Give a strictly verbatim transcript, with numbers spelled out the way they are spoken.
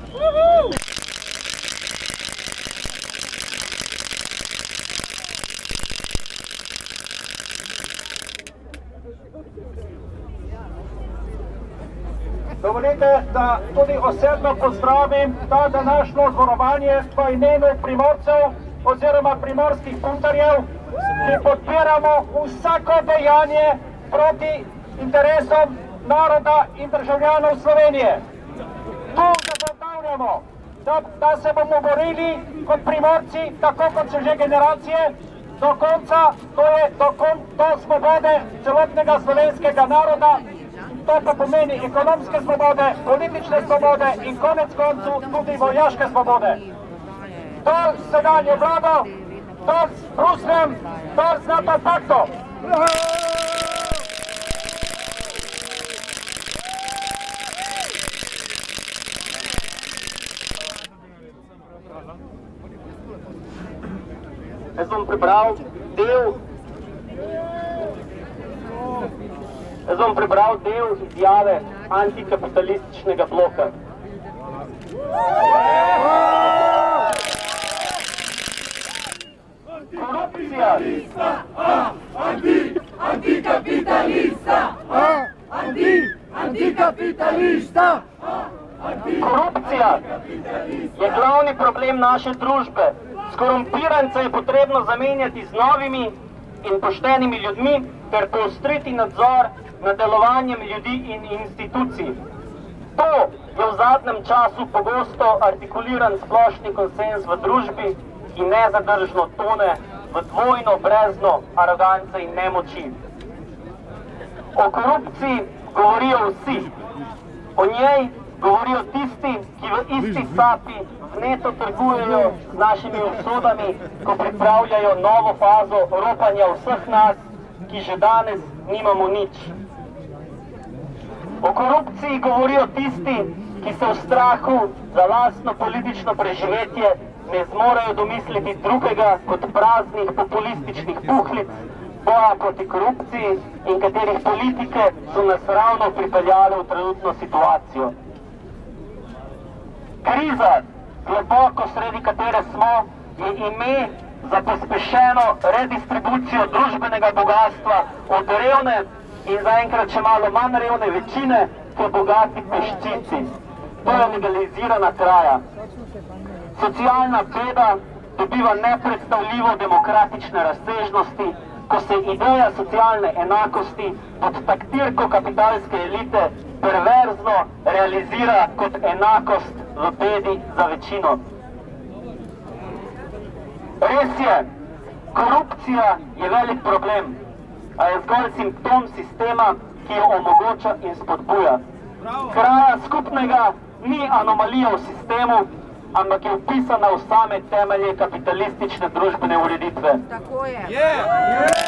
Dovolite, da tudi osebno pozdravim ta današnjo zborovanje v imenu Primorcev oziroma primorskih puntarjev, ki podpiramo vsako dejanje proti interesom naroda in državljanov Slovenije. Tu zagotavljamo, da, da se bomo borili kot Primorci, tako kot so že generacije, do konca, to je do, kon, do svobode celotnega slovenskega naroda. To pa pomeni ekonomske svobode, politične svobode in konec koncu tudi vojaške svobode. To s sedanjo vlado, to s Brusljem, to s NATO paktom. Jaz bom prebral del Jaz bom prebral del izjave antikapitalističnega bloka. Korupcija! Anti, antikapitalista! Anti, antikapitalista! Korupcija je glavni problem naše družbe. Skorumpirance je potrebno zamenjati z novimi in poštenimi ljudmi ter poostriti nadzor nad delovanjem ljudi in institucij. To je v zadnjem času pogosto artikuliran splošni konsens v družbi, ki nezadržno tone v dvojno brezno arogance in nemoči. O korupciji govorijo vsi. O njej govorijo tisti, ki v isti sapi vneto trgujejo z našimi usodami, ko pripravljajo novo fazo ropanja vseh nas, ki že danes nimamo nič. O korupciji govorijo tisti, ki se v strahu za lastno politično preživetje ne zmorejo domisliti drugega kot praznih populističnih puhlic boja proti korupciji in katerih politike so nas ravno pripeljali v trenutno situacijo. Kriza, globoko sredi katere smo, je ime za pospešeno redistribucijo družbenega bogatstva od revne in zaenkrat še malo manj revne večine k bogati peščici. To je legalizirana kraja. Socialna beda dobiva nepredstavljivo demokratične razsežnosti, ko se ideja socialne enakosti pod taktirko kapitalske elite perverzno realizira kot enakost v bedi za večino. Res je, korupcija je velik problem, a je zgolj simptom sistema, ki jo omogoča in spodbuja. Kraja skupnega ni anomalija v sistemu, ampak je vpisana v same temelje kapitalistične družbene ureditve. Tako je.